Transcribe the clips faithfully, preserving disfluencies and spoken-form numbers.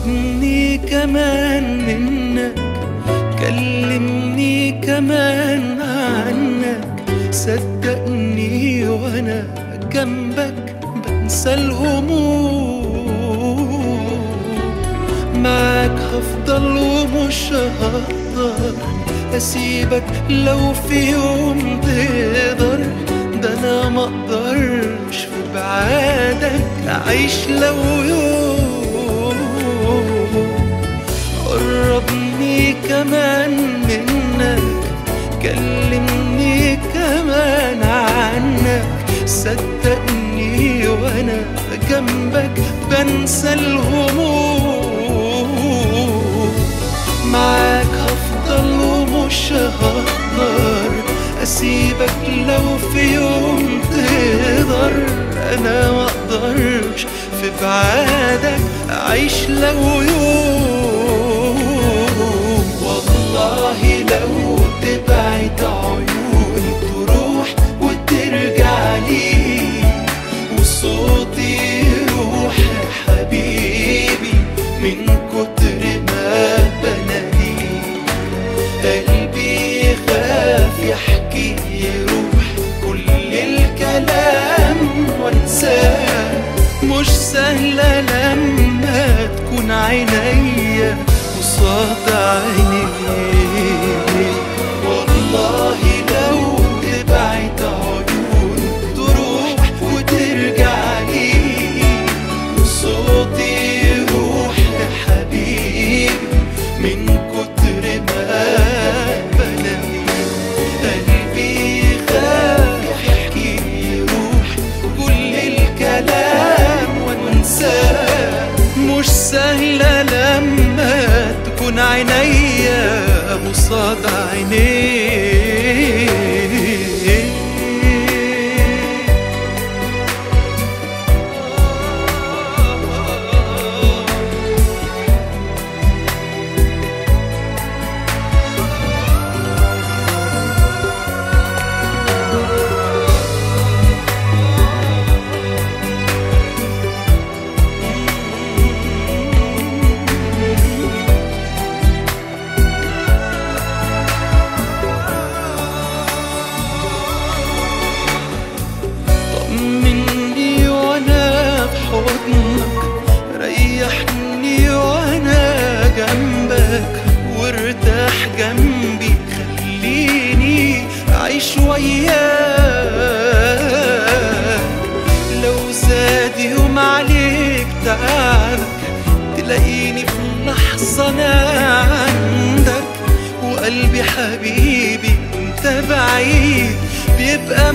قربني كمان منك، كلمني كمان عنك، صدقني وانا جنبك بنسى الهموم. معاك هفضل ومش هقدر اسيبك لو في يوم تقدر، ده انا مقدرش في بعادك اعيش لو يوم. قربني كمان منك، كلمني كمان عنك، صدقني وانا جنبك بنسى الهموم. معاك هفضل ومش هقدر اسيبك لو في يوم تقدر، انا مقدرش في بعادك اعيش لو يوم. والله لو تبعد عيوني تروح وترجع لي، وصوتي يروح يا حبيبي من كتر ما بناديك. قلبي يخاف يحكي يروح كل الكلام وانساه، مش سهلة لما تكون عينيا قصاد عينيك. والله لو تبعد عيوني تروح وترجع لي، وصوتي يروح يا حبيبي من كتر ما بناديك. قلبي يخاف يحكي يروح كل الكلام وانساه، مش سهلة لما تكون عينيا قصاد عينيك. طمني وانا في حضنك، ريحني وانا جنبك، وارتاح جنبي خليني اعيش وياك. لو زاد يوم عليك تعبك تلاقيني في لحظة انا عندك، وقلبي حبيبي انت بعيد بيبقى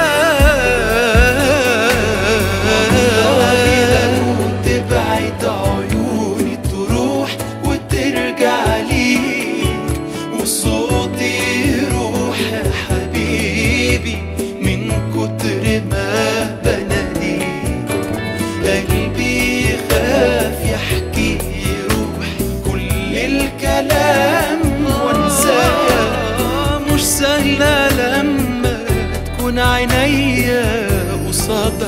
معاك. لو تبعد عيوني تروح وترجع ليك، وصوتي يروح يا حبيبي من كتر ما بناديك. قلبي يخاف يحكي يروح كل الكلام وانساه، مش سهلة لما تكون عينيا قصاد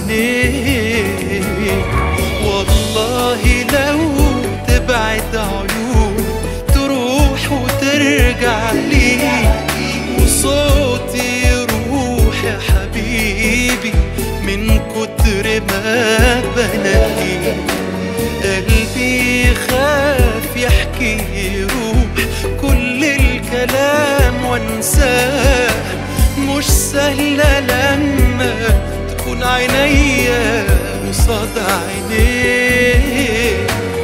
عينيك. والله لو تبعد عيون تروح وترجع لي، وصوتي يروح يا حبيبي من كتر ما بناديك. قلبي يخاف يحكي يروح كل الكلام وانساه، مش سهلة لما تكون عينيا قصاد عينيك.